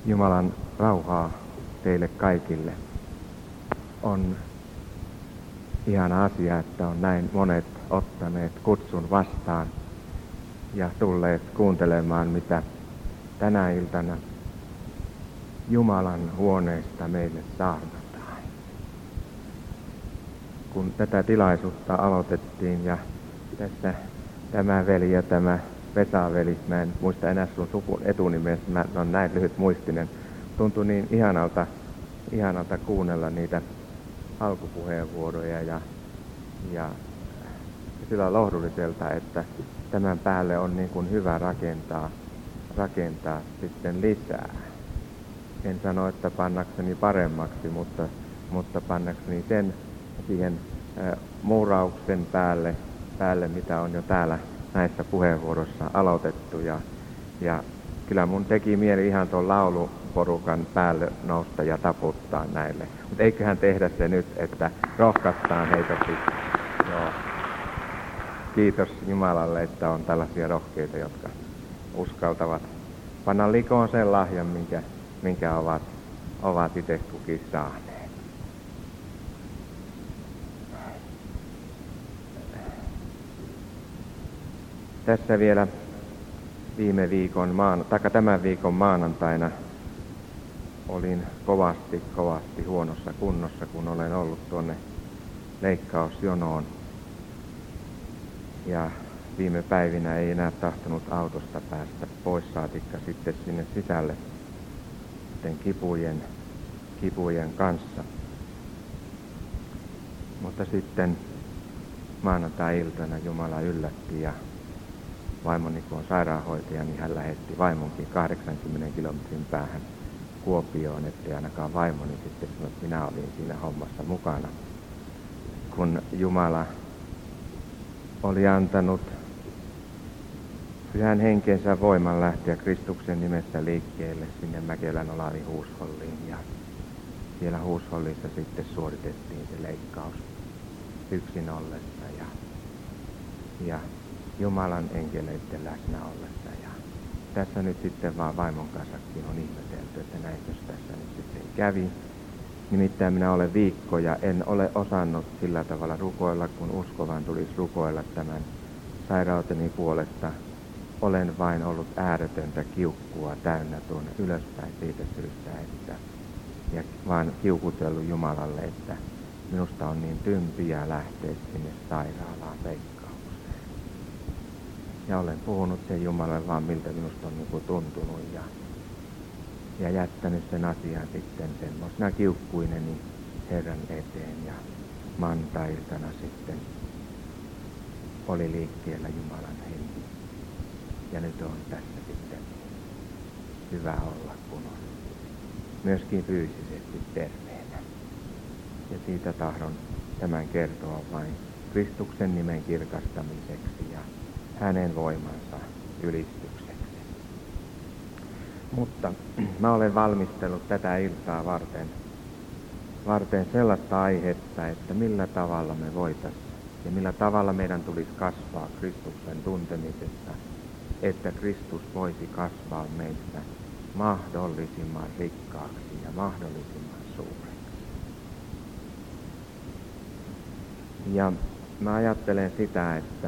Jumalan rauhaa teille kaikille. On ihana asia, että on näin monet ottaneet kutsun vastaan ja tulleet kuuntelemaan, mitä tänä iltana Jumalan huoneesta meille saarnataan. Kun tätä tilaisuutta aloitettiin ja tässä tämä veli ja tämä Vesa-veli, mä en muista enää sun sukun etunimeä, mä on näin lyhyt muistinen, tuntui niin ihanalta kuunnella niitä alkupuheenvuoroja ja sillä lohdulliselta, että tämän päälle on niin kuin hyvä rakentaa sitten lisää. En sano, että pannakseni paremmaksi, mutta pannakseni sen siihen muurauksen päälle, mitä on jo täällä näissä puheenvuoroissa aloitettu. Ja kyllä mun teki mieli ihan tuon lauluporukan päälle nousta ja taputtaa näille. Mutta eiköhän tehdä se nyt, että rohkaistaan heitä sitten. Joo. Kiitos Jumalalle, että on tällaisia rohkeita, jotka uskaltavat panna likoon sen lahjan, minkä ovat itse kukin saaneet. Tässä vielä tämän viikon maanantaina olin kovasti huonossa kunnossa, kun olen ollut tuonne leikkausjonoon. Ja viime päivinä ei enää tahtonut autosta päästä pois, saatikka sitten sinne sisälle sitten kipujen kanssa. Mutta sitten maanantai-iltana Jumala yllätti ja vaimoni, kun on sairaanhoitaja, niin hän lähetti vaimonkin 80 kilometrin päähän Kuopioon, ettei ainakaan vaimoni sitten sanoi, että minä olin siinä hommassa mukana. Kun Jumala oli antanut pyhän henkensä voiman lähteä Kristuksen nimessä liikkeelle sinne Mäkelän Olavi huusholliin, ja siellä huushollissa sitten suoritettiin se leikkaus yksin ollessa ja Jumalan enkeleiden läsnä ollessa. Ja tässä nyt sitten vaan vaimon kanssakin on ihmetelty, että näinkös tässä nyt sitten kävi. Nimittäin minä olen viikkoja, en ole osannut sillä tavalla rukoilla, kun uskovan tulisi rukoilla tämän sairauteni puolesta. Olen vain ollut ääretöntä kiukkua täynnä tuonne ylöspäin siitä syystä, ja vaan kiukutellut Jumalalle, että minusta on niin tympiä lähteä sinne sairaalaan leikkaukseen. Ja olen puhunut sen Jumalalle vaan miltä minusta on niin tuntunut ja jättänyt sen asian sitten semmoisena kiukkuineni Herran eteen. Ja maanantai-iltana sitten oli liikkeellä Jumalan henki. Ja nyt on tässä sitten hyvä olla, kun on myöskin fyysisesti terveenä. Ja siitä tahdon tämän kertoa vain Kristuksen nimen kirkastamiseksi ja hänen voimansa ylistykseksi. Mutta mä olen valmistellut tätä iltaa varten sellaista aihetta, että millä tavalla me voitaisiin ja millä tavalla meidän tulisi kasvaa Kristuksen tuntemisessa, että Kristus voisi kasvaa meistä mahdollisimman rikkaaksi ja mahdollisimman suureksi. Ja mä ajattelen sitä, että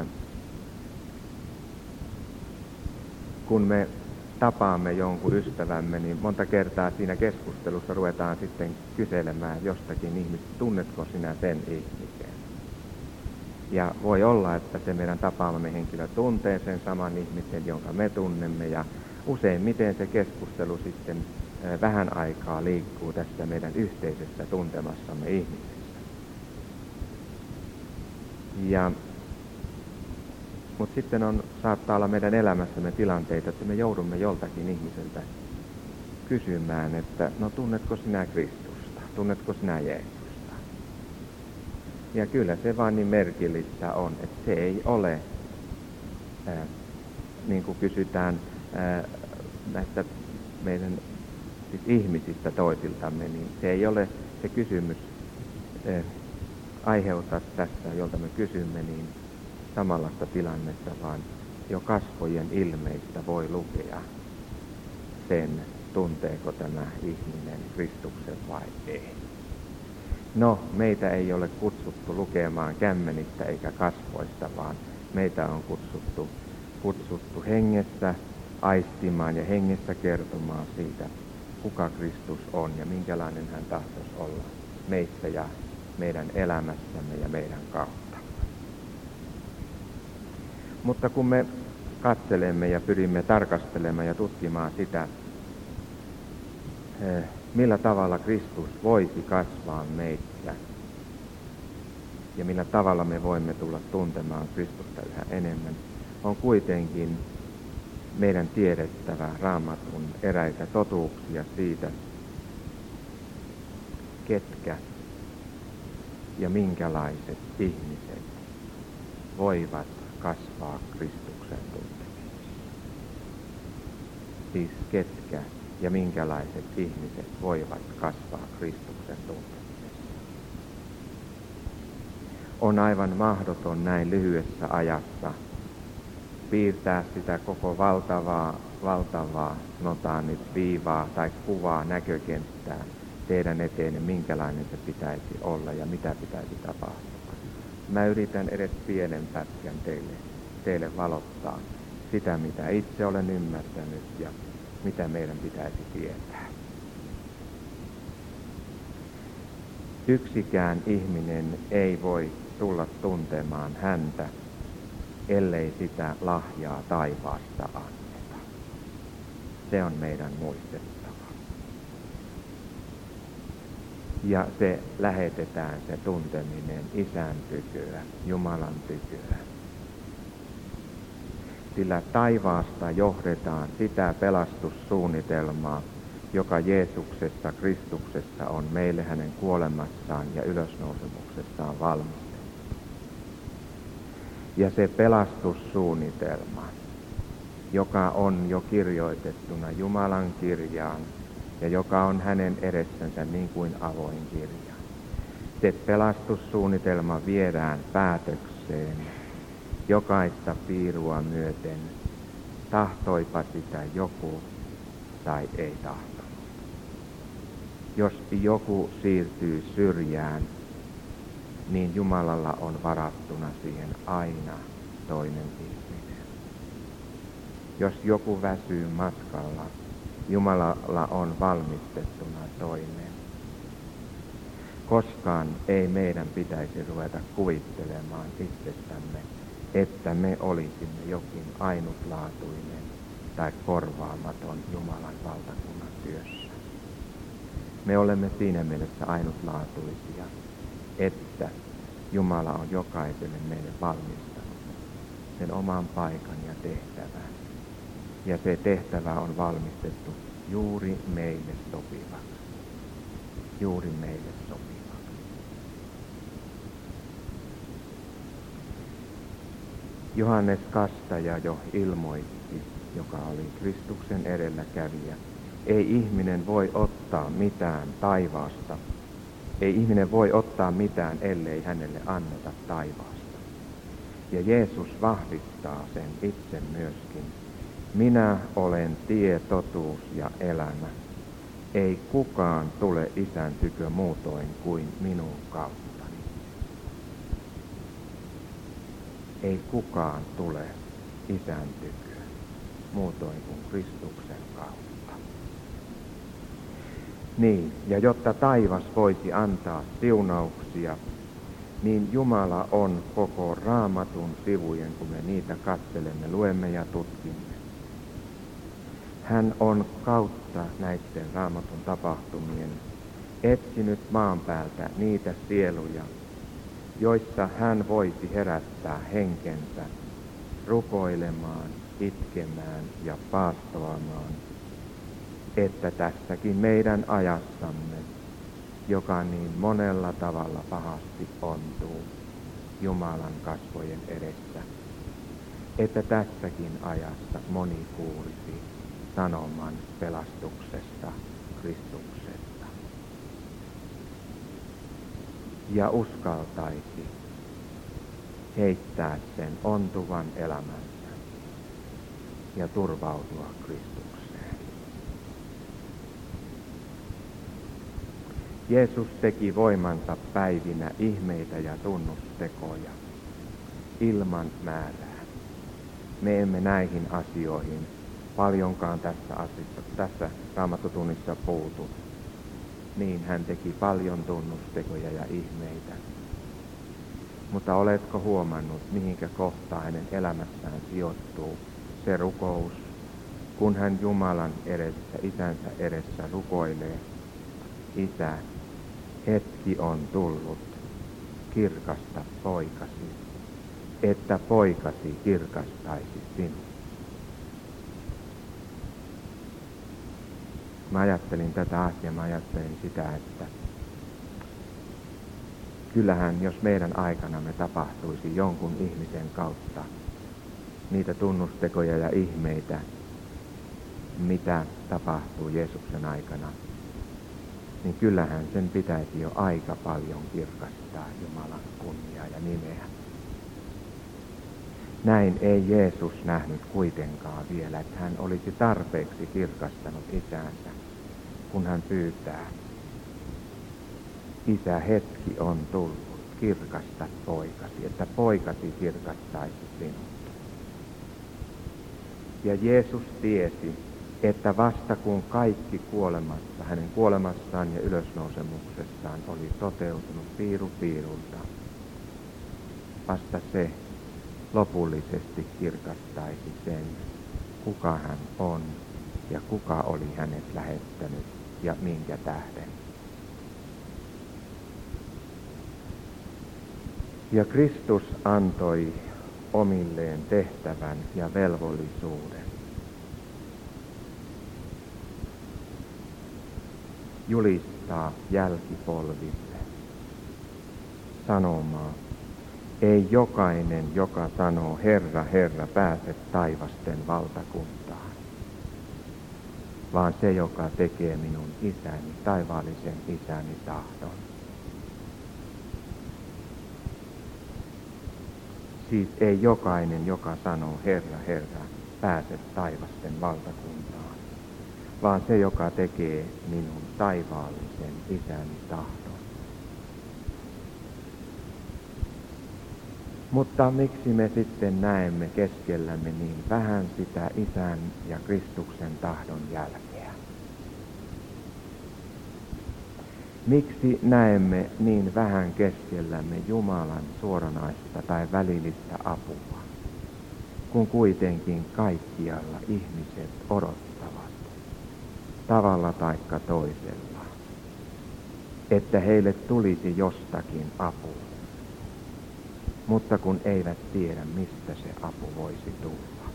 kun me tapaamme jonkun ystävämme, niin monta kertaa siinä keskustelussa ruvetaan sitten kyselemään jostakin ihmistä, tunnetko sinä sen ihmisen? Ja voi olla, että se meidän tapaamamme henkilö tuntee sen saman ihmisen, jonka me tunnemme, ja useimmiten se keskustelu sitten vähän aikaa liikkuu tässä meidän yhteisessä tuntemassamme ihmisessä. Mutta sitten saattaa olla meidän elämässämme tilanteita, että me joudumme joltakin ihmiseltä kysymään, että no tunnetko sinä Kristusta, tunnetko sinä Jeesusta? Ja kyllä se vaan niin merkillistä on, että se ei ole, niin kuin kysytään näistä meidän siis ihmisistä toisiltamme, niin se ei ole se kysymys aiheuta tässä, jolta me kysymme, niin samanlaista tilannetta, vaan jo kasvojen ilmeistä voi lukea sen, tunteeko tämä ihminen Kristuksen vai ei. No, meitä ei ole kutsuttu lukemaan kämmenistä eikä kasvoista, vaan meitä on kutsuttu hengessä aistimaan ja hengessä kertomaan siitä, kuka Kristus on ja minkälainen hän tahtoisi olla meissä ja meidän elämässämme ja meidän kautta. Mutta kun me katselemme ja pyrimme tarkastelemaan ja tutkimaan sitä, millä tavalla Kristus voisi kasvaa meissä ja millä tavalla me voimme tulla tuntemaan Kristusta yhä enemmän, on kuitenkin meidän tiedettävä Raamatun eräitä totuuksia siitä, ketkä ja minkälaiset ihmiset voivat kasvaa Kristuksen tuntemisessa. Siis ketkä ja minkälaiset ihmiset voivat kasvaa Kristuksen tuntemisessa. On aivan mahdoton näin lyhyessä ajassa piirtää sitä koko valtavaa, sanotaan nyt viivaa tai kuvaa, näkökenttää teidän eteenne, minkälainen se pitäisi olla ja mitä pitäisi tapahtua. Mä yritän edes pienen pätkän teille valottaa sitä, mitä itse olen ymmärtänyt ja mitä meidän pitäisi tietää. Yksikään ihminen ei voi tulla tuntemaan häntä, ellei sitä lahjaa taivaasta anneta. Se on meidän muistettava. Ja se lähetetään se tunteminen Isän tyköä, Jumalan tyköä. Sillä taivaasta johdetaan sitä pelastussuunnitelmaa, joka Jeesuksessa, Kristuksessa on meille hänen kuolemassaan ja ylösnousemuksessaan valmistettu. Ja se pelastussuunnitelma, joka on jo kirjoitettuna Jumalan kirjaan ja joka on hänen edessänsä niin kuin avoin kirja. Se pelastussuunnitelma viedään päätökseen jokaista piirua myöten, tahtoipa sitä joku tai ei tahtonut. Jos joku siirtyy syrjään, niin Jumalalla on varattuna siihen aina toinen ihminen. Jos joku väsyy matkalla, Jumalalla on valmistettuna toinen. Koskaan ei meidän pitäisi ruveta kuvittelemaan itsestämme, että me olisimme jokin ainutlaatuinen tai korvaamaton Jumalan valtakunnan työssä. Me olemme siinä mielessä ainutlaatuisia, että Jumala on jokaiselle meille valmistanut sen oman paikan ja tehtävän. Ja se tehtävä on valmistettu juuri meille sopivaksi. Juuri meille sopivaksi. Johannes Kastaja jo ilmoitti, joka oli Kristuksen edelläkävijä. Ei ihminen voi ottaa mitään taivaasta. Ei ihminen voi ottaa mitään, ellei hänelle anneta taivaasta. Ja Jeesus vahvistaa sen itse myöskin. Minä olen tie, totuus ja elämä. Ei kukaan tule Isän tykö muutoin kuin minun kauttani. Ei kukaan tule Isän tykö muutoin kuin Kristuksen kautta. Niin, ja jotta taivas voisi antaa siunauksia, niin Jumala on koko Raamatun sivujen, kun me niitä katselemme, luemme ja tutkimme. Hän on kautta näiden Raamatun tapahtumien etsinyt maan päältä niitä sieluja, joissa hän voisi herättää henkensä rukoilemaan, itkemään ja paastoamaan, että tässäkin meidän ajassamme, joka niin monella tavalla pahasti ontuu Jumalan kasvojen edessä, että tässäkin ajassa moni kuulisi sanoman pelastuksesta, Kristuksesta. Ja uskaltaisi heittää sen ontuvan elämänsä ja turvautua Kristukseen. Jeesus teki voimansa päivinä ihmeitä ja tunnustekoja ilman määrää. Me emme näihin asioihin paljonkaan tässä Raamattutunnissa puutu. Niin hän teki paljon tunnustekoja ja ihmeitä. Mutta oletko huomannut, mihinkä kohtaan hänen elämässään sijoittuu se rukous, kun hän Jumalan edessä, Isänsä edessä rukoilee: Isä, hetki on tullut, kirkasta poikasi, että poikasi kirkastaisi sinut. Mä ajattelin tätä asiaa, mä ajattelin sitä, että kyllähän jos meidän aikanamme tapahtuisi jonkun ihmisen kautta niitä tunnustekoja ja ihmeitä, mitä tapahtuu Jeesuksen aikana, niin kyllähän sen pitäisi jo aika paljon kirkastaa Jumalan kunniaa ja nimeä. Näin ei Jeesus nähnyt kuitenkaan vielä, että hän olisi tarpeeksi kirkastanut Isäänsä, kun hän pyytää: Isä, hetki on tullut, kirkasta poikasi, että poikasi kirkastaisi sinut. Ja Jeesus tiesi, että vasta kun kaikki kuolemassa, hänen kuolemassaan ja ylösnousemuksessaan oli toteutunut piiru piirulta, vasta se lopullisesti kirkastaisi sen, kuka hän on ja kuka oli hänet lähettänyt ja minkä tähden. Ja Kristus antoi omilleen tehtävän ja velvollisuuden julistaa jälkipolville sanomaa: ei jokainen, joka sanoo Herra, Herra, pääse taivasten valtakuntaan, vaan se, joka tekee minun isäni, taivaallisen isäni tahdon. Siis ei jokainen, joka sanoo Herra, Herra, pääse taivasten valtakuntaan, vaan se, joka tekee minun taivaallisen isäni tahdon. Mutta miksi me sitten näemme keskellämme niin vähän sitä Isän ja Kristuksen tahdon jälkeä? Miksi näemme niin vähän keskellämme Jumalan suoranaista tai välillistä apua, kun kuitenkin kaikkialla ihmiset odottavat tavalla taikka toisella, että heille tulisi jostakin apua, mutta kun eivät tiedä, mistä se apu voisi tulla?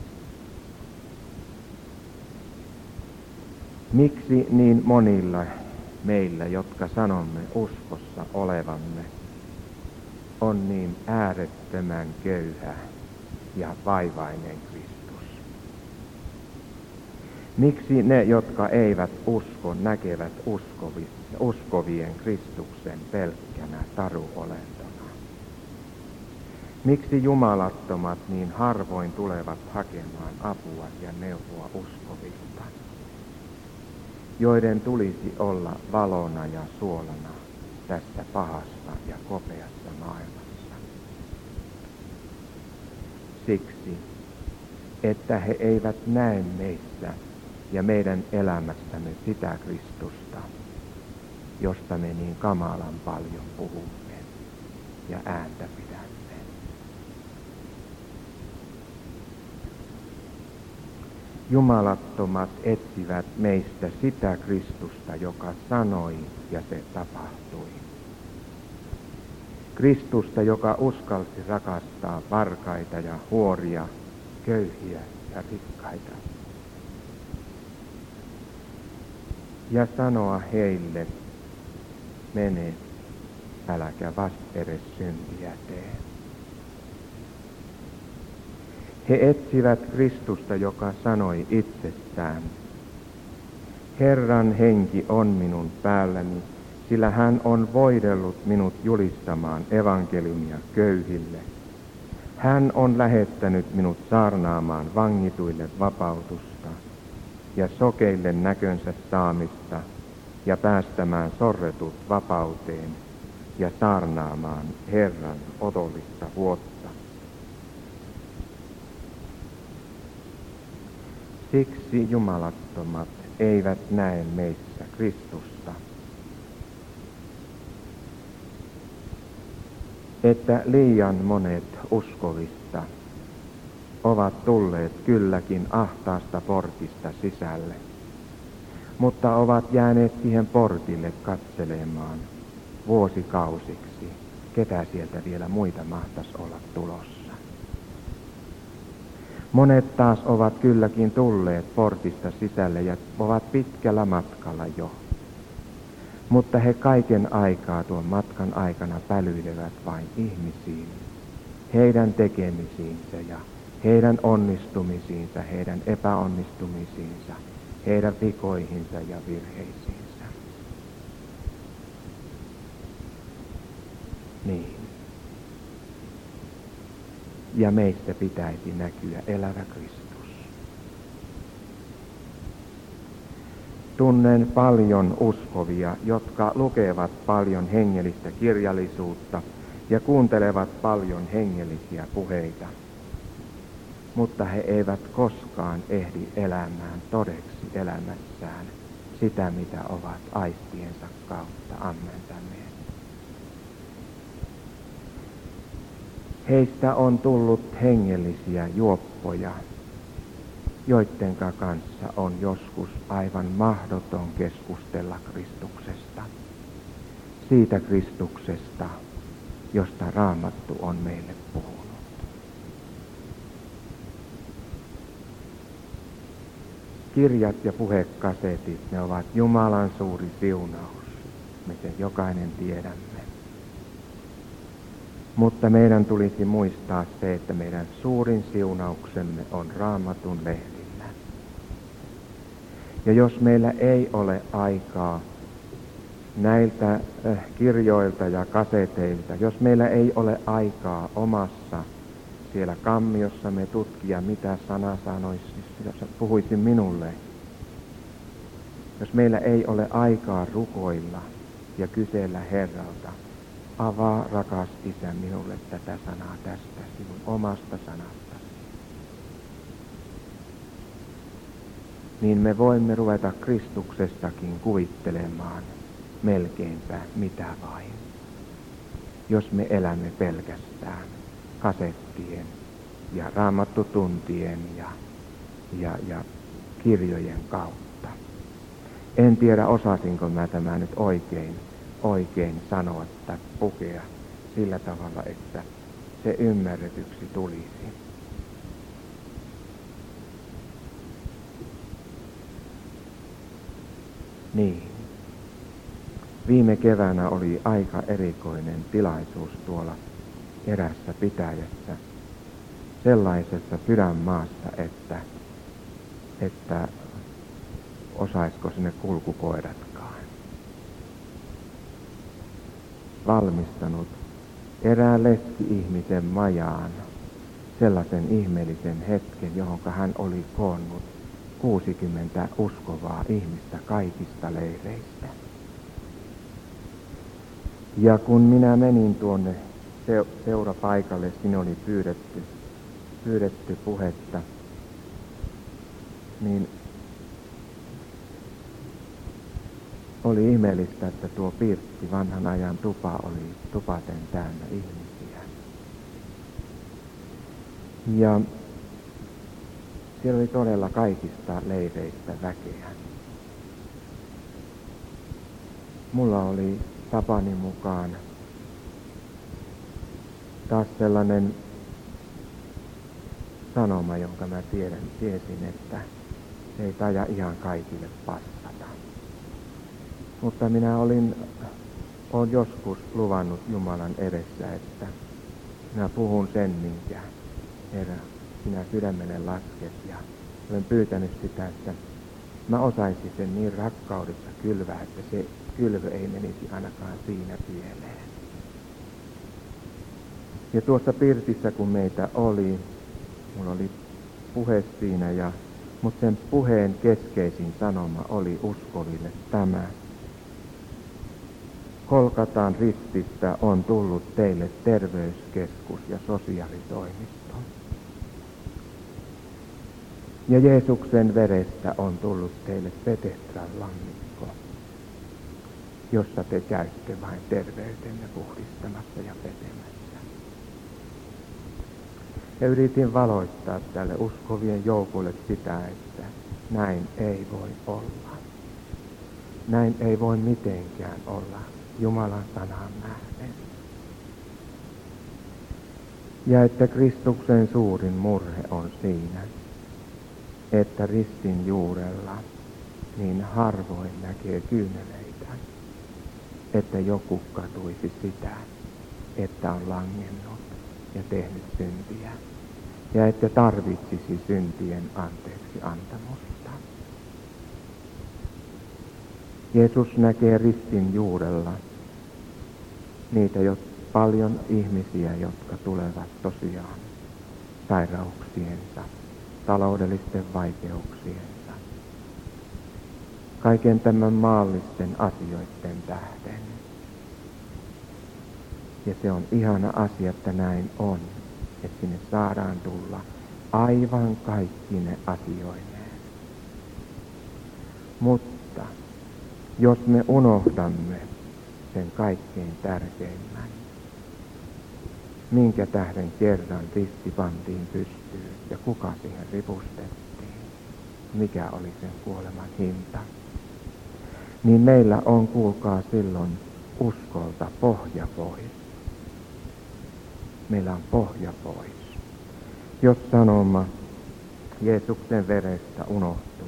Miksi niin monilla meillä, jotka sanomme uskossa olevamme, on niin äärettömän köyhä ja vaivainen Kristus? Miksi ne, jotka eivät usko, näkevät uskovien Kristuksen pelkkänä taruolentona? Miksi jumalattomat niin harvoin tulevat hakemaan apua ja neuvoa uskovilta, joiden tulisi olla valona ja suolana tässä pahassa ja kopeassa maailmassa? Siksi, että he eivät näe meissä ja meidän elämässämme sitä Kristusta, josta me niin kamalan paljon puhumme ja ääntä pidämme. Jumalattomat etsivät meistä sitä Kristusta, joka sanoi ja se tapahtui. Kristusta, joka uskalsi rakastaa varkaita ja huoria, köyhiä ja rikkaita. Ja sanoa heille: mene, äläkä vastedes syntiä tee. He etsivät Kristusta, joka sanoi itsestään: Herran henki on minun päälläni, sillä hän on voidellut minut julistamaan evankeliumia köyhille. Hän on lähettänyt minut saarnaamaan vangituille vapautusta ja sokeille näkönsä saamista ja päästämään sorretut vapauteen ja saarnaamaan Herran otollista vuotta. Siksi jumalattomat eivät näe meissä Kristusta. Että liian monet uskovista ovat tulleet kylläkin ahtaasta portista sisälle, mutta ovat jääneet siihen portille katselemaan vuosikausiksi, ketä sieltä vielä muita mahtaisi olla tulossa. Monet taas ovat kylläkin tulleet portista sisälle ja ovat pitkällä matkalla jo. Mutta he kaiken aikaa tuon matkan aikana pälyilevät vain ihmisiin, heidän tekemisiinsä ja heidän onnistumisiinsa, heidän epäonnistumisiinsa, heidän vikoihinsa ja virheisiinsä. Niin. Ja meistä pitäisi näkyä elävä Kristus. Tunnen paljon uskovia, jotka lukevat paljon hengellistä kirjallisuutta ja kuuntelevat paljon hengellisiä puheita, mutta he eivät koskaan ehdi elämään todeksi elämässään sitä, mitä ovat aistiensa kautta ammentaneet. Heistä on tullut hengellisiä juoppoja, joidenka kanssa on joskus aivan mahdoton keskustella Kristuksesta. Siitä Kristuksesta, josta Raamattu on meille puhunut. Kirjat ja puhekasetit, ne ovat Jumalan suuri siunaus. Me sen jokainen tiedämme. Mutta meidän tulisi muistaa se, että meidän suurin siunauksemme on Raamatun lehdillä. Ja jos meillä ei ole aikaa näiltä kirjoilta ja kaseteilta, jos meillä ei ole aikaa omassa siellä kammiossamme tutkia, mitä sana sanoisi, jos puhuisi minulle, jos meillä ei ole aikaa rukoilla ja kysellä Herralta, avaa, rakas Isä, minulle tätä sanaa tästä sinun omasta sanastasi. Niin me voimme ruveta Kristuksestakin kuvittelemaan melkeinpä mitä vain, jos me elämme pelkästään kasettien ja raamattutuntien ja kirjojen kautta. En tiedä, osasinko mä tämä nyt oikein sanoa tai pukea sillä tavalla, että se ymmärretyksi tulisi. Niin. Viime keväänä oli aika erikoinen tilaisuus tuolla erässä pitäjässä, sellaisessa sydänmaassa, että osaisiko sinne kulkukoiratkaan. Valmistanut erään leski-ihmisen majaan sellaisen ihmeellisen hetken, johon hän oli koonnut 60 uskovaa ihmistä kaikista leireistä. Ja kun minä menin tuonne seurapaikalle, sinne oli pyydetty puhetta, niin oli ihmeellistä, että tuo pirtti, vanhan ajan tupa, oli tupaten täynnä ihmisiä. Ja siellä oli todella kaikista leireistä väkeä. Mulla oli tapani mukaan taas sellainen sanoma, jonka mä tiesin, että se ei taida ihan kaikille passata. Mutta minä olen joskus luvannut Jumalan edessä, että minä puhun sen, minkä Herra, sinä sydämelle lasket, ja olen pyytänyt sitä, että mä osaisin sen niin rakkaudessa kylvää, että se kylvö ei menisi ainakaan siinä pieleen. Ja tuossa pirtissä, kun meitä oli, mulla oli puhe siinä, mutta sen puheen keskeisin sanoma oli uskoville tämä, Kolkatan rististä on tullut teille terveyskeskus ja sosiaalitoimisto. Ja Jeesuksen verestä on tullut teille Petestran lammikko, jossa te käytte vain terveytenne puhdistamassa ja pesemässä. Ja yritin valoittaa tälle uskovien joukolle sitä, että näin ei voi olla. Näin ei voi mitenkään olla Jumalan sanaan nähden. Ja että Kristuksen suurin murhe on siinä, että ristin juurella niin harvoin näkee kyyneleitä, että joku katuisi sitä, että on langennut ja tehnyt syntiä, ja että tarvitsisi syntien anteeksi antamusta. Jeesus näkee ristin juurella niitä paljon ihmisiä, jotka tulevat tosiaan sairauksiensa, taloudellisten vaikeuksiensa, kaiken tämän maallisten asioiden tähden. Ja se on ihana asia, että näin on, että sinne saadaan tulla aivan kaikki ne asioineen. Mutta jos me unohdamme sen kaikkein tärkeimmän, minkä tähden kerran risti pantiin pystyyn ja kuka siihen ripustettiin, mikä oli sen kuoleman hinta, niin meillä on, kuulkaa, silloin uskolta pohja pois. Meillä on pohja pois. Jos sanoma Jeesuksen verestä unohtuu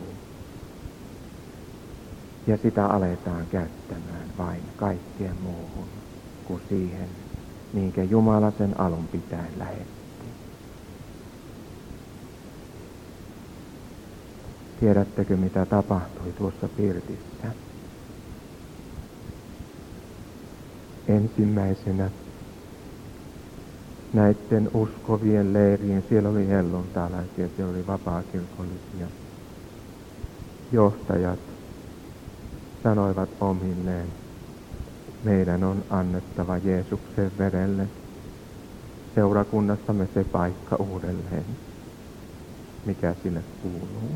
ja sitä aletaan käyttämään vain kaikkeen muuhun kuin siihen, minkä Jumala sen alun pitäen lähetti. Tiedättekö, mitä tapahtui tuossa pirtissä? Ensimmäisenä näiden uskovien leirien, siellä oli helluntalaisia, siellä oli vapaakirkollisia johtajat, sanoivat omilleen, meidän on annettava Jeesuksen verelle seurakunnassamme se paikka uudelleen, mikä sille kuuluu.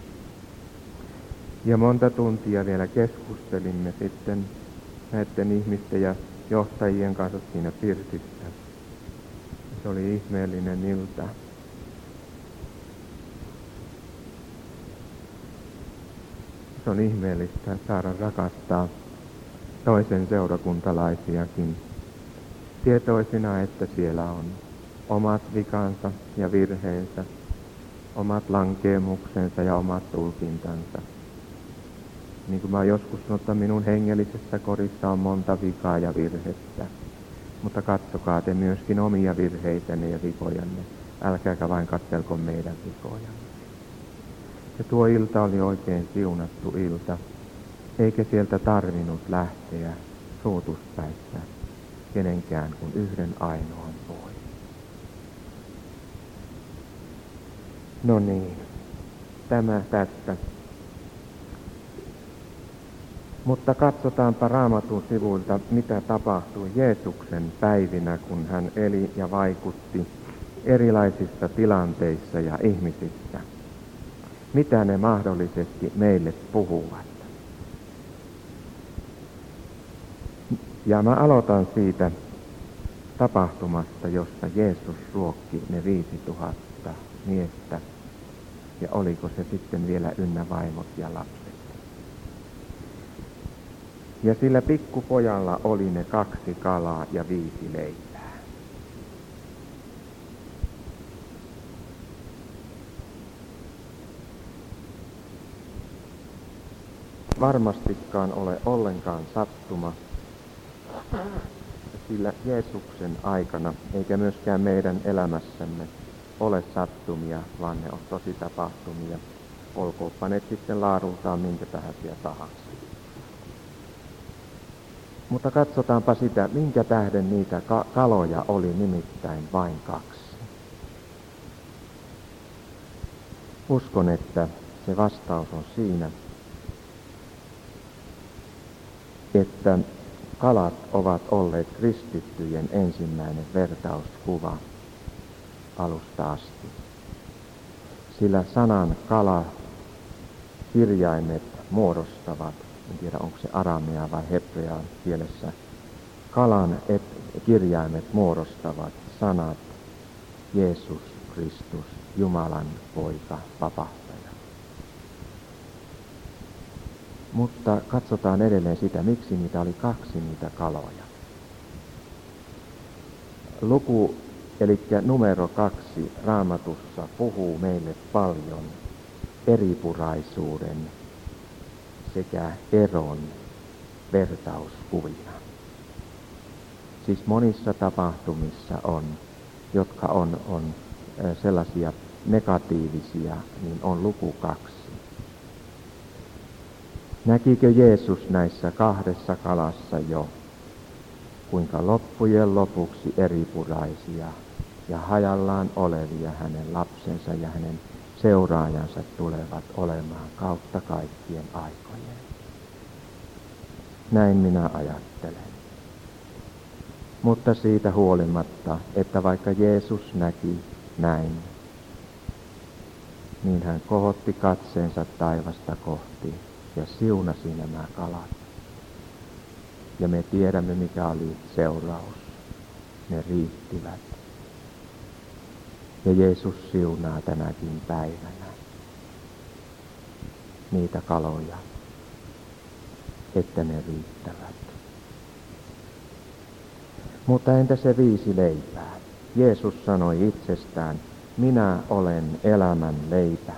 Ja monta tuntia vielä keskustelimme sitten näiden ihmisten ja johtajien kanssa siinä pirtissä. Se oli ihmeellinen ilta. Se on ihmeellistä saada rakastaa toisen seurakuntalaisiakin tietoisina, että siellä on omat vikansa ja virheensä, omat lankeemuksensa ja omat tulkintansa. Niin kuin mä oon joskus sanonut, että minun hengellisessä kodissa on monta vikaa ja virhettä. Mutta katsokaa te myöskin omia virheitänne ja vikojanne. Älkääkä vain katselko meidän vikojanne. Ja tuo ilta oli oikein siunattu ilta. Eikä sieltä tarvinnut lähteä suutuspäissä kenenkään kuin yhden ainoan pois. No niin, tämä tästä. Mutta katsotaanpa Raamatun sivuilta, mitä tapahtui Jeesuksen päivinä, kun hän eli ja vaikutti erilaisissa tilanteissa ja ihmisissä. Mitä ne mahdollisesti meille puhuvat. Ja mä aloitan siitä tapahtumasta, jossa Jeesus ruokki ne 5000 miestä. Ja oliko se sitten vielä ynnä vaimot ja lapset. Ja sillä pikkupojalla oli ne 2 kalaa ja 5 leipää. Varmastikaan ole ollenkaan sattuma, sillä Jeesuksen aikana, eikä myöskään meidän elämässämme, ole sattumia, vaan ne on tosi tapahtumia, olkoonpa ne sitten laadultaan minkä tähänsiä tahansa. Mutta katsotaanpa sitä, minkä tähden niitä kaloja oli nimittäin vain 2. Uskon, että se vastaus on siinä, että kalat ovat olleet kristittyjen ensimmäinen vertauskuva alusta asti. Sillä sanan kala kirjaimet muodostavat, en tiedä onko se aramea vai hebrean kielessä, kalan kirjaimet muodostavat sanat Jeesus Kristus, Jumalan poika, vapahtaja. Mutta katsotaan edelleen sitä, miksi niitä oli kaksi niitä kaloja. Luku, eli numero 2 Raamatussa puhuu meille paljon eripuraisuuden sekä eron vertauskuvina. Siis monissa tapahtumissa jotka on sellaisia negatiivisia, niin on luku 2. Näkikö Jeesus näissä 2 kalassa jo, kuinka loppujen lopuksi eripuraisia ja hajallaan olevia hänen lapsensa ja hänen seuraajansa tulevat olemaan kautta kaikkien aikojen? Näin minä ajattelen. Mutta siitä huolimatta, että vaikka Jeesus näki näin, niin hän kohotti katseensa taivasta kohti ja siunasi nämä kalat. Ja me tiedämme, mikä oli seuraus. Ne riittivät. Ja Jeesus siunaa tänäkin päivänä niitä kaloja, että ne riittävät. Mutta entä se 5 leipää? Jeesus sanoi itsestään, minä olen elämän leipä.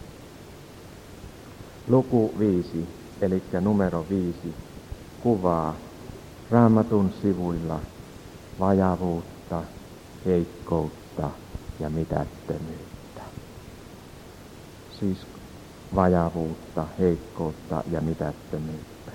Luku 5, eli numero 5, kuvaa Raamatun sivuilla vajavuutta, heikkoutta ja mitättömyyttä. Siis vajavuutta, heikkoutta ja mitättömyyttä.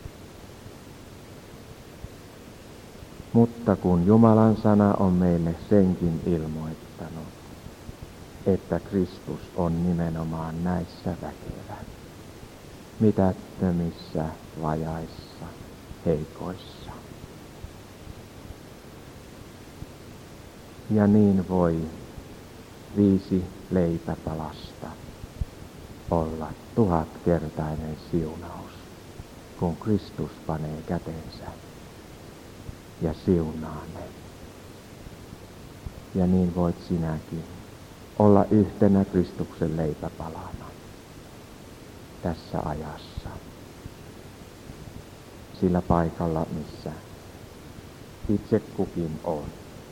Mutta kun Jumalan sana on meille senkin ilmoittanut, että Kristus on nimenomaan näissä väkevä, mitättömissä, vajaissa, heikoissa. Ja niin voi 5 leipäpalasta olla 1000-kertainen siunaus, kun Kristus panee kätensä ja siunaa ne. Ja niin voit sinäkin olla yhtenä Kristuksen leipäpalana tässä ajassa, sillä paikalla, missä itse kukin on.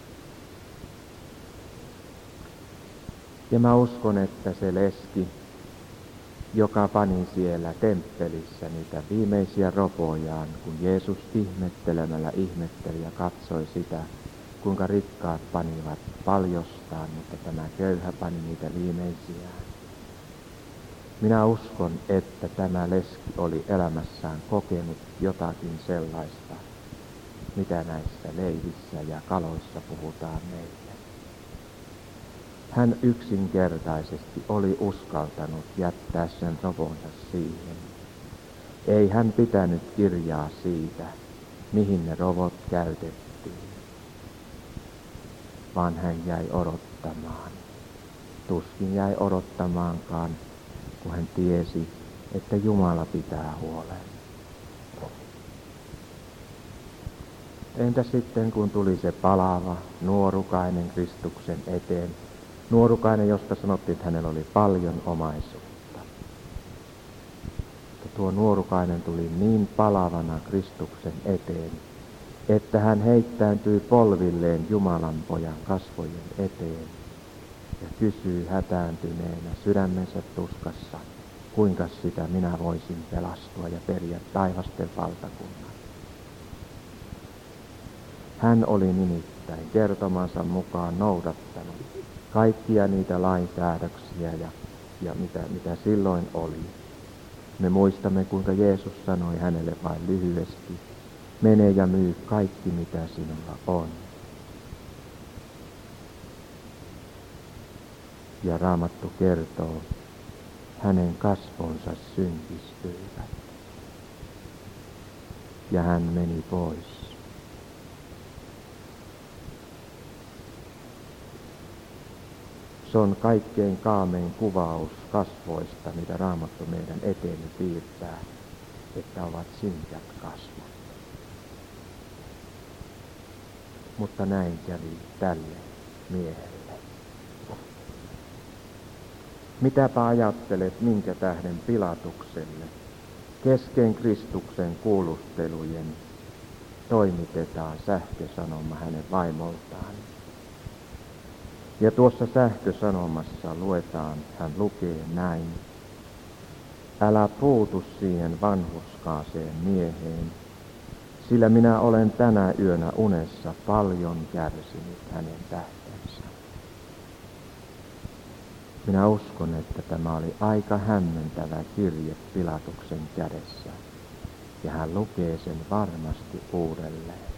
Ja mä uskon, että se leski, joka pani siellä temppelissä niitä viimeisiä ropojaan, kun Jeesus ihmettelemällä ihmetteli ja katsoi sitä, kuinka rikkaat panivat paljostaan, mutta tämä köyhä pani niitä viimeisiä. Minä uskon, että tämä leski oli elämässään kokenut jotakin sellaista, mitä näissä leivissä ja kaloissa puhutaan meille. Hän yksinkertaisesti oli uskaltanut jättää sen roponsa siihen. Ei hän pitänyt kirjaa siitä, mihin ne rovot käytettiin, vaan hän jäi odottamaan. Tuskin jäi odottamaankaan, kun hän tiesi, että Jumala pitää huolen. Entä sitten, kun tuli se palava, nuorukainen Kristuksen eteen, nuorukainen, josta sanottiin, että hänellä oli paljon omaisuutta. Mutta tuo nuorukainen tuli niin palavana Kristuksen eteen, että hän heittäytyi polvilleen Jumalan pojan kasvojen eteen ja kysyy hätääntyneenä sydämensä tuskassa, kuinka sitä minä voisin pelastua ja periä taivasten valtakunnan. Hän oli nimittäin kertomansa mukaan noudattanut kaikkia niitä lainsäädöksiä ja mitä silloin oli. Me muistamme, kuinka Jeesus sanoi hänelle vain lyhyesti, mene ja myy kaikki, mitä sinulla on. Ja Raamattu kertoo, hänen kasvonsa synkistyivät. ja hän meni pois. Se on kaikkein kaamein kuvaus kasvoista, mitä Raamattu meidän eteemme piirtää, että ovat synkät kasvot. Mutta näin kävi tälle miehelle. Mitäpä ajattelet, minkä tähden Pilatukselle kesken Kristuksen kuulustelujen toimitetaan sähkösanoma hänen vaimoltaan? Ja tuossa sähkösanomassa hän lukee näin: älä puutu siihen vanhurskaaseen mieheen, sillä minä olen tänä yönä unessa paljon kärsinyt hänen tähtensä. Minä uskon, että tämä oli aika hämmentävä kirje Pilatuksen kädessä, ja hän lukee sen varmasti uudelleen.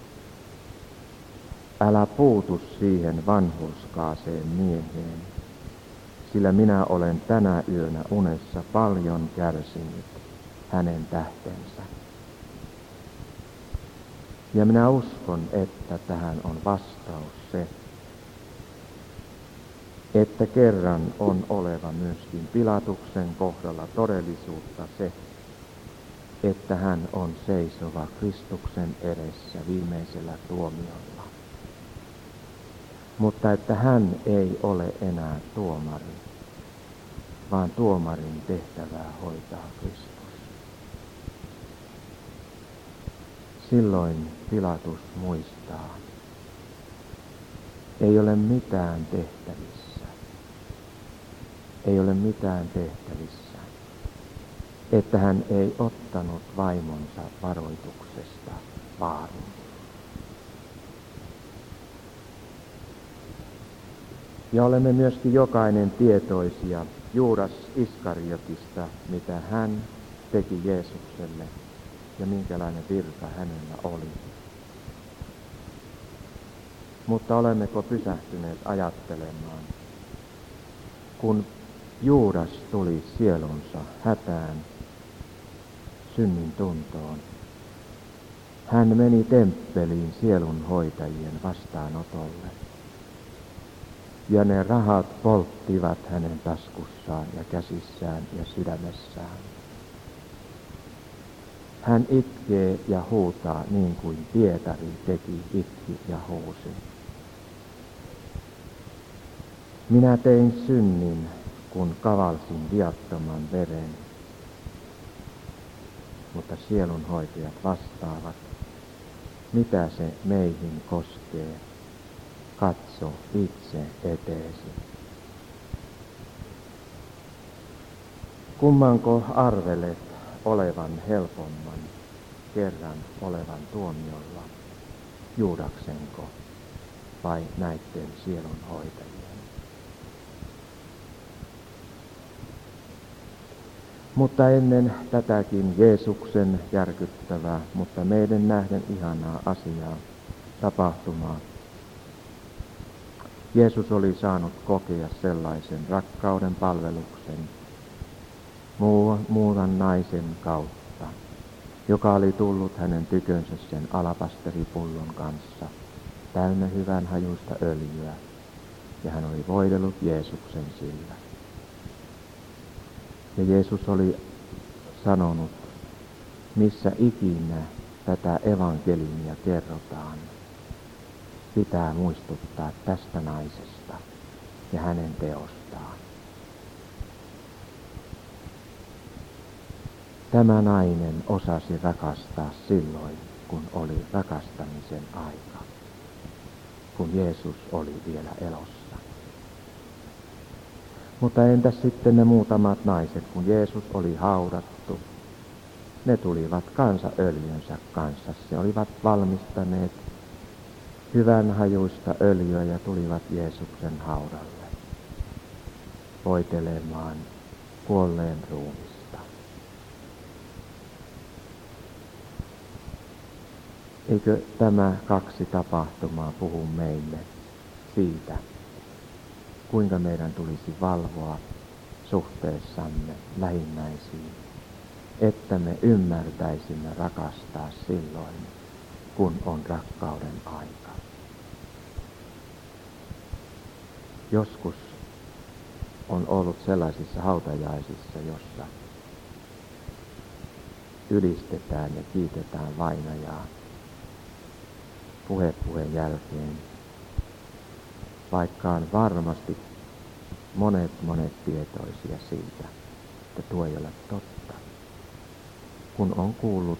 Älä puutu siihen vanhurskaaseen mieheen, sillä minä olen tänä yönä unessa paljon kärsinyt hänen tähtensä. Ja minä uskon, että tähän on vastaus se, että kerran on oleva myöskin Pilatuksen kohdalla todellisuutta se, että hän on seisova Kristuksen edessä viimeisellä tuomiolla. Mutta että hän ei ole enää tuomari, vaan tuomarin tehtävää hoitaa Kristus. Silloin Pilatus muistaa, ei ole mitään tehtävissä, että hän ei ottanut vaimonsa varoituksesta vaarin. Ja olemme myöskin jokainen tietoisia Juudas Iskariotista, mitä hän teki Jeesukselle ja minkälainen virka hänellä oli. Mutta olemmeko pysähtyneet ajattelemaan, kun Juudas tuli sielunsa hätään, synnin tuntoon, hän meni temppeliin sielunhoitajien vastaanotolle. Ja ne rahat polttivat hänen taskussaan ja käsissään ja sydämessään. Hän itkee ja huutaa niin kuin Pietari teki, itki ja huusi. Minä tein synnin, kun kavalsin viattoman veren. Mutta sielunhoitajat vastaavat, mitä se meihin koskee. Katso itse eteesi. Kummanko arvelet olevan helpomman, kerran olevan tuomiolla, Juudaksenko vai näiden sielunhoitajien? Mutta ennen tätäkin Jeesuksen järkyttävää, mutta meidän nähden ihanaa asiaa, tapahtumaa, Jeesus oli saanut kokea sellaisen rakkauden palveluksen muuan naisen kautta, joka oli tullut hänen tykönsä sen alapasteripullon kanssa, täynnä hyvän hajuista öljyä, ja hän oli voidellut Jeesuksen sillä. Ja Jeesus oli sanonut, missä ikinä tätä evankeliumia kerrotaan, pitää muistuttaa tästä naisesta ja hänen teostaan. Tämä nainen osasi rakastaa silloin, kun oli rakastamisen aika, kun Jeesus oli vielä elossa. Mutta entäs sitten ne muutamat naiset, kun Jeesus oli haudattu? Ne tulivat kanssa öljynsä kanssa. Se olivat valmistaneet hyvän hajuista öljyä ja tulivat Jeesuksen haudalle voitelemaan kuolleen ruumista. Eikö tämä kaksi tapahtumaa puhu meille siitä, kuinka meidän tulisi valvoa suhteessamme lähimmäisiin, että me ymmärtäisimme rakastaa silloin, kun on rakkauden aika. Joskus on ollut sellaisissa hautajaisissa, jossa ylistetään ja kiitetään vainajaa puheen jälkeen, vaikka on varmasti monet tietoisia siitä, että tuo ei ole totta. Kun on kuullut,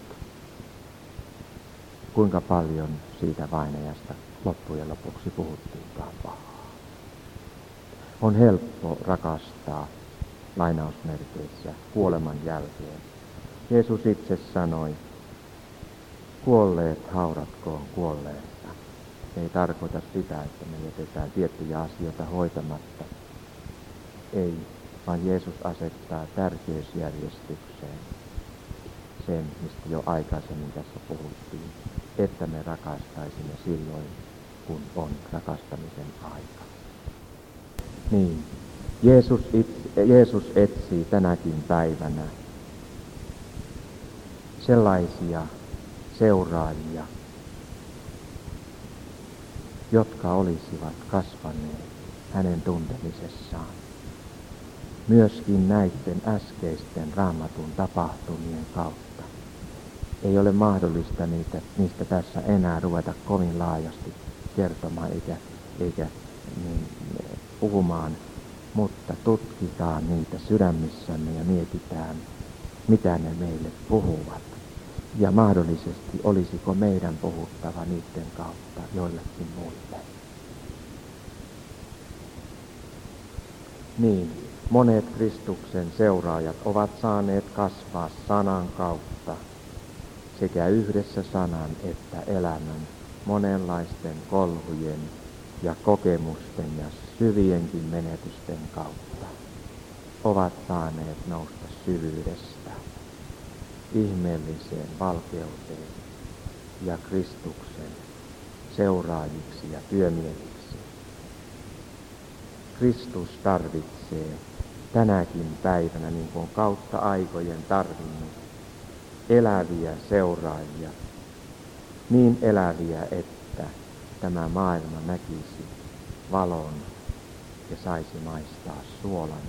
kuinka paljon siitä vainajasta loppujen lopuksi puhuttiinkaan pahaa. On helppo rakastaa lainausmerkeissä kuoleman jälkeen. Jeesus itse sanoi, kuolleet haudatkoon kuolleessa. Ei tarkoita sitä, että me jätetään tiettyjä asioita hoitamatta. Ei, vaan Jeesus asettaa tärkeysjärjestykseen sen, mistä jo aikaisemmin tässä puhuttiin, että me rakastaisimme silloin, kun on rakastamisen aika. Niin, Jeesus etsii tänäkin päivänä sellaisia seuraajia, jotka olisivat kasvaneet hänen tuntemisessaan. Myöskin näiden äskeisten Raamatun tapahtumien kautta. Ei ole mahdollista niistä tässä enää ruveta kovin laajasti kertomaan eikä puhumaan, mutta tutkitaan niitä sydämissämme ja mietitään, mitä ne meille puhuvat. Ja mahdollisesti olisiko meidän puhuttava niiden kautta joillekin muille. Niin, monet Kristuksen seuraajat ovat saaneet kasvaa sanan kautta sekä yhdessä sanan että elämän monenlaisten kolhujen ja kokemusten ja syvienkin menetysten kautta. Ovat saaneet nousta syvyydestä ihmeelliseen valkeuteen ja Kristuksen seuraajiksi ja työmiehiksi. Kristus tarvitsee tänäkin päivänä, niin kuin kautta aikojen tarvinnut, eläviä seuraajia, niin eläviä, että tämä maailma näkisi valon ja saisi maistaa suolan.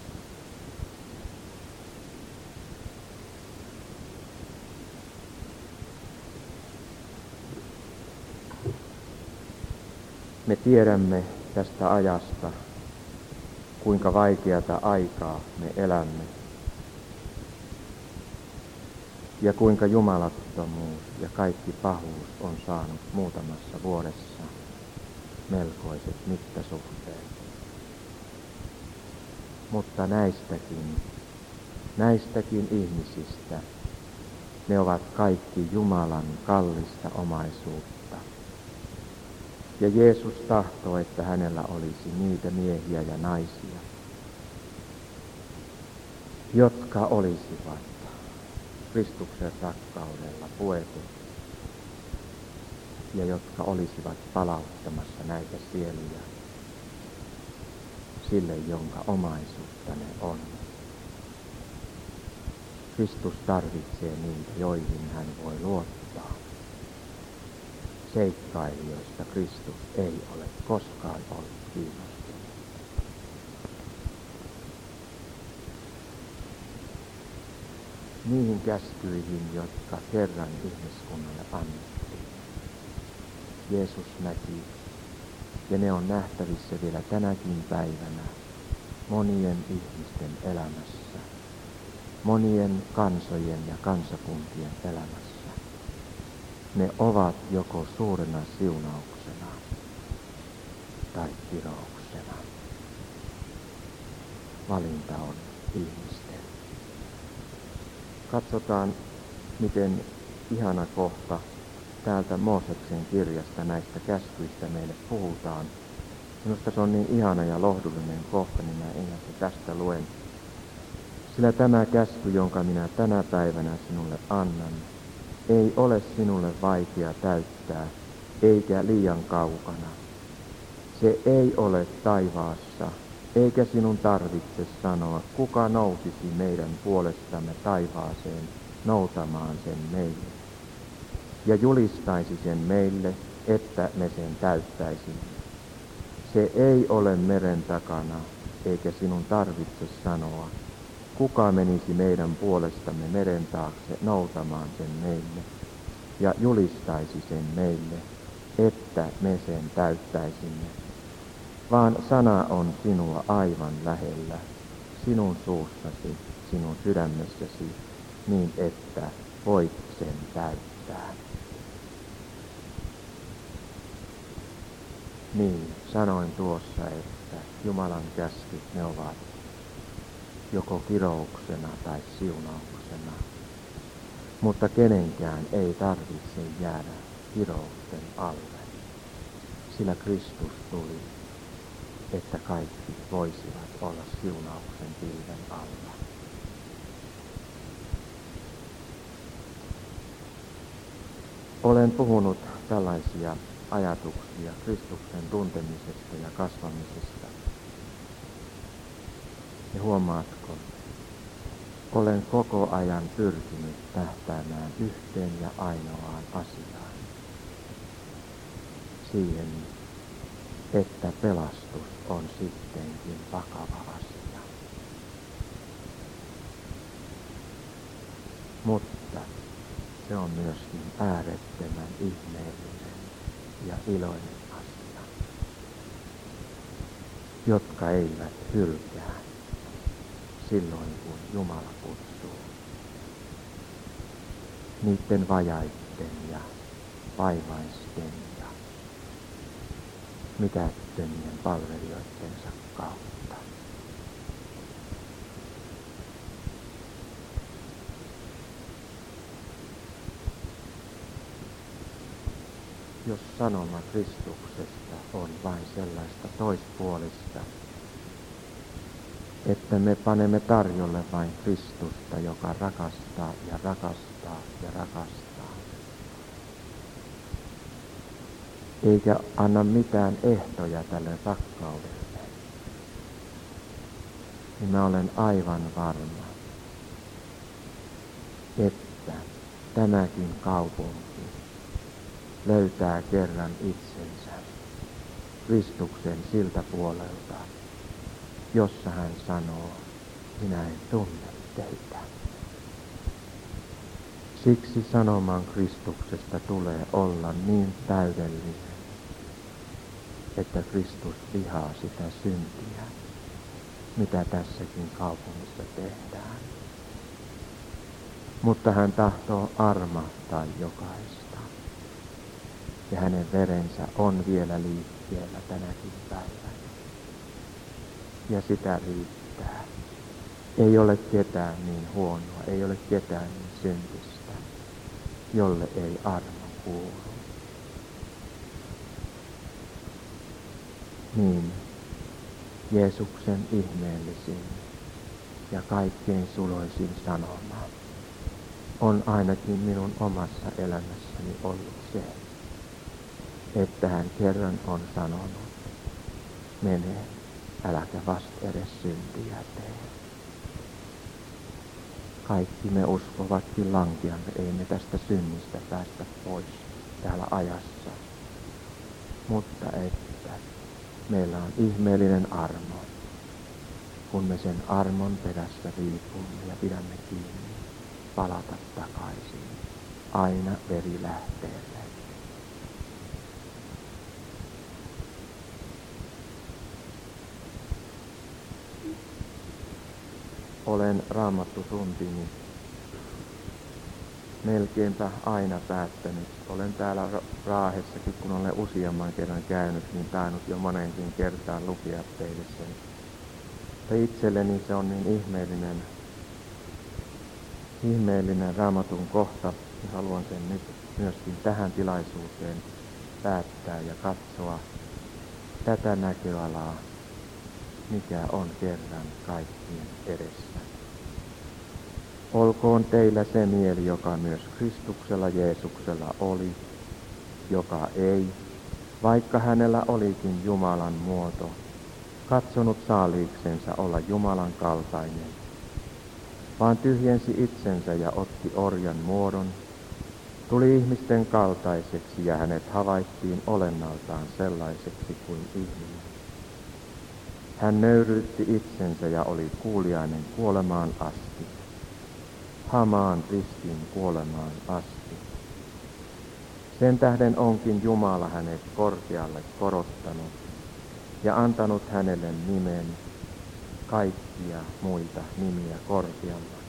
Me tiedämme tästä ajasta, kuinka vaikeata aikaa me elämme ja kuinka jumalattomuus ja kaikki pahuus on saanut muutamassa vuodessa melkoiset mittasuhteet. Mutta näistäkin ihmisistä ne ovat kaikki Jumalan kallista omaisuutta. Ja Jeesus tahtoo, että hänellä olisi niitä miehiä ja naisia, jotka olisivat Kristuksen rakkaudella puetut ja jotka olisivat palauttamassa näitä sieluja sille, jonka omaisuutta ne on. Kristus tarvitsee niitä, joihin hän voi luottaa. Seikkailijoista Kristus ei ole koskaan ollut kiinnostunut. Niihin käskyihin, jotka kerran ihmiskunnalle annettiin, Jeesus näki, ja ne on nähtävissä vielä tänäkin päivänä monien ihmisten elämässä, monien kansojen ja kansakuntien elämässä. Ne ovat joko suurena siunauksena tai kirouksena. Valinta on ihmisten. Katsotaan, miten ihana kohta täältä Mooseksen kirjasta näistä käskyistä meille puhutaan. Minusta se on niin ihana ja lohdullinen kohta, niin mä ensin tästä luen. Sillä tämä käsky, jonka minä tänä päivänä sinulle annan, ei ole sinulle vaikea täyttää, eikä liian kaukana. Se ei ole taivaassa, eikä sinun tarvitse sanoa, kuka nousisi meidän puolestamme taivaaseen noutamaan sen meille, ja julistaisi sen meille, että me sen täyttäisimme. Se ei ole meren takana, eikä sinun tarvitse sanoa, kuka menisi meidän puolestamme meren taakse noutamaan sen meille, ja julistaisi sen meille, että me sen täyttäisimme. Vaan sana on sinua aivan lähellä, sinun suussasi, sinun sydämessäsi, niin että voit sen täyttää. Niin, sanoin tuossa, että Jumalan käskyt ne ovat joko kirouksena tai siunauksena, mutta kenenkään ei tarvitse jäädä kirousten alle, sillä Kristus tuli, että kaikki voisivat olla siunauksen pilven alla. Olen puhunut tällaisia ajatuksia Kristuksen tuntemisesta ja kasvamisesta. Ja huomaatko, olen koko ajan pyrkinyt tähtäämään yhteen ja ainoaan asiaan. Siihen, että pelastus on sittenkin vakava asia. Mutta se on myöskin äärettömän ihmeellinen ja iloinen asia, jotka eivät hylkää silloin, kun Jumala kutsuu. Niiden vajaitten ja vaivaisten ja mitättömien palvelijoittensa kautta. Jos sanoma Kristuksesta on vain sellaista toispuolista, että me panemme tarjolle vain Kristusta, joka rakastaa ja rakastaa ja rakastaa, eikä anna mitään ehtoja tälle rakkaudelle, niin mä olen aivan varma, että tämäkin kaupunki löytää kerran itsensä Kristuksen siltä puolelta, jossa hän sanoo, minä en tunne teitä. Siksi sanoman Kristuksesta tulee olla niin täydellinen, että Kristus vihaa sitä syntiä, mitä tässäkin kaupungissa tehdään. Mutta hän tahtoo armahtaa jokaista. Ja hänen verensä on vielä liikkeellä tänäkin päivänä. Ja sitä riittää. Ei ole ketään niin huonoa, ei ole ketään niin syntistä, jolle ei armo kuulu. Niin, Jeesuksen ihmeellisin ja kaikkein suloisin sanoma on ainakin minun omassa elämässäni ollut se, että hän kerran on sanonut, mene, äläkä vast edes syntiä tee. Kaikki me uskovatkin lankeamme, ei me tästä synnistä päästä pois täällä ajassa. Mutta että meillä on ihmeellinen armo, kun me sen armon perässä riipumme ja pidämme kiinni, palata takaisin aina verilähteelle. Olen raamattutuntini melkeinpä aina päättänyt. Olen täällä Raahessakin, kun olen useamman kerran käynyt, niin tainnut jo monenkin kertaan lukea teille sen. Mutta itselleni se on niin ihmeellinen raamatun kohta, ja haluan sen nyt myöskin tähän tilaisuuteen päättää ja katsoa tätä näköalaa, mikä on kerran kaikkien edessä. Olkoon teillä se mieli, joka myös Kristuksella Jeesuksella oli, joka ei, vaikka hänellä olikin Jumalan muoto, katsonut saaliiksensa olla Jumalan kaltainen, vaan tyhjensi itsensä ja otti orjan muodon, tuli ihmisten kaltaiseksi ja hänet havaittiin olennaltaan sellaiseksi kuin ihminen. Hän nöyryytti itsensä ja oli kuuliainen kuolemaan asti, hamaan ristin kuolemaan asti. Sen tähden onkin Jumala hänet korkealle korottanut ja antanut hänelle nimen kaikkia muita nimiä korkealla,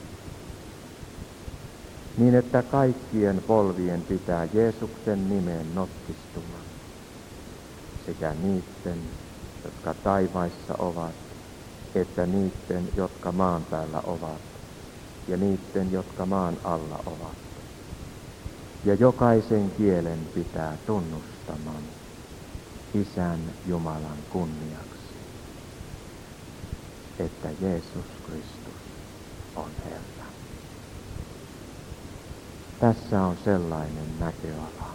niin että kaikkien polvien pitää Jeesuksen nimeen notkistumaan, sekä niiden, jotka taivaissa ovat, että niiden, jotka maan päällä ovat, ja niiden, jotka maan alla ovat. Ja jokaisen kielen pitää tunnustamaan Isän Jumalan kunniaksi, että Jeesus Kristus on Herra. Tässä on sellainen näköala,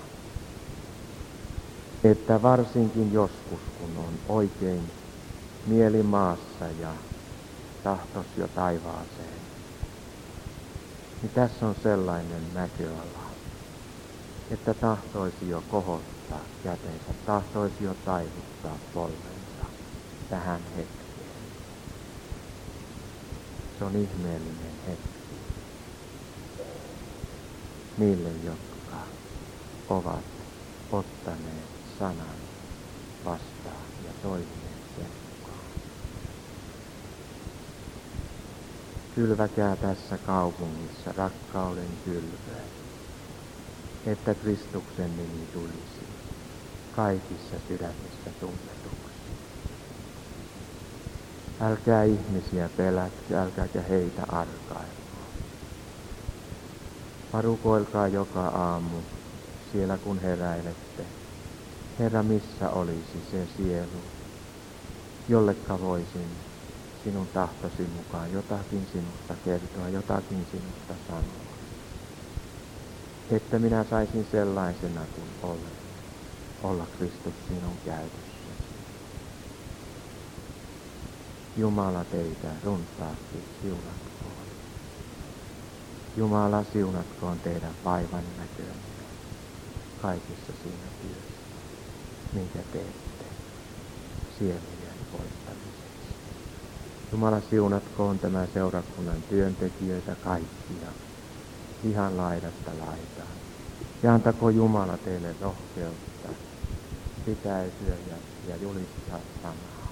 että varsinkin joskus, kun on oikein mieli maassa ja tahtos jo taivaaseen, niin tässä on sellainen näköala, että tahtoisi jo kohottaa kätensä, tahtoisi jo taivuttaa polvensa tähän hetkeen. Se on ihmeellinen hetki niille, jotka ovat ottaneet sanan vastaan ja toimineet sen mukaan. Kylväkää tässä kaupungissa rakkauden kylvöä, että Kristuksen nimi tulisi kaikissa sydämissä tunnetuksi. Älkää ihmisiä pelätkö, älkääkä heitä arkailua. Varukoilkaa joka aamu siellä kun heräilette. Herra, missä olisi se sielu, jollekka voisin sinun tahtosi mukaan jotakin sinusta kertoa, jotakin sinusta sanoa. Että minä saisin sellaisena kuin olen, olla Kristus sinun käytössäsi. Jumala teitä runsaasti siunatkoon. Jumala siunatkoon teidän vaivan näkönne kaikissa siinä työssä, minkä teette sielujen voittamiseksi. Jumala siunatkoon tämän seurakunnan työntekijöitä kaikkia, ihan laidasta laitaan. Ja antako Jumala teille rohkeutta pitäytyä ja julistaa sanaa.